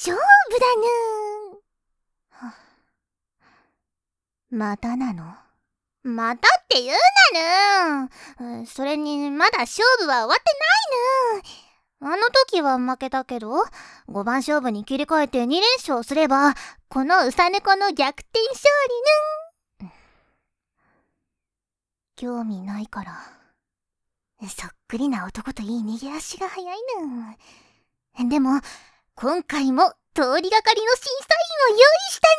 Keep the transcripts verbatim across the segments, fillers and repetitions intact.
勝負だぬー。またなの？またって言うなぬー。それにまだ勝負は終わってないぬー。あの時は負けたけど、ごばん勝負に切り替えてに連勝すれば、このうさ猫の逆転勝利ぬん。興味ないから。そっくりな男といい逃げ足が早いぬん。でも、今回も通りがかりの審査員を用意した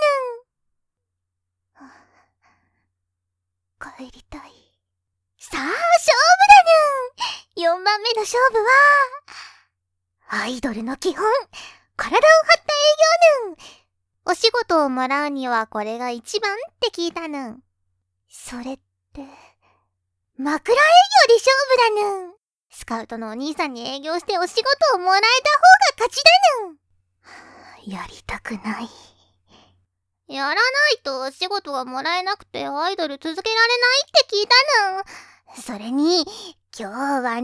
ぬん。帰りたい。さあ、勝負だぬん。よんばんめの勝負は、アイドルの基本、体を張った営業ぬん。お仕事をもらうにはこれが一番って聞いたぬん。それって、枕営業で勝負だぬん。スカウトのお兄さんに営業してお仕事をもらえた方が勝ちだぬん。やりたくない。やらないとお仕事がもらえなくてアイドル続けられないって聞いたぬん。それに、今日は逃がさない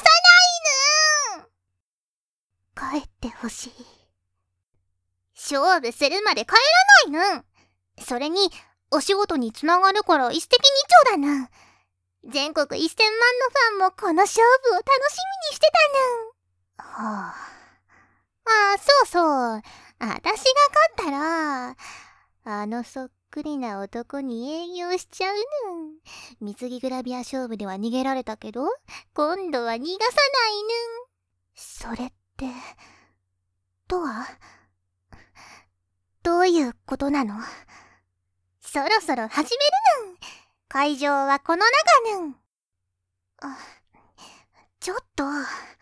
ぬん。帰ってほしい。勝負するまで帰らないぬん。それに、お仕事につながるから一石二鳥だぬん。全国いっせんまんのファンもこの勝負を楽しみにしてたぬん。はあ。ああ、そうそう。あたしが勝ったら、あのそっくりな男に営業しちゃうぬん。水着グラビア勝負では逃げられたけど、今度は逃がさないぬん。それって、とは、どういうことなの？そろそろ始めるぬん。会場はこの中ぬん。あ、ちょっと。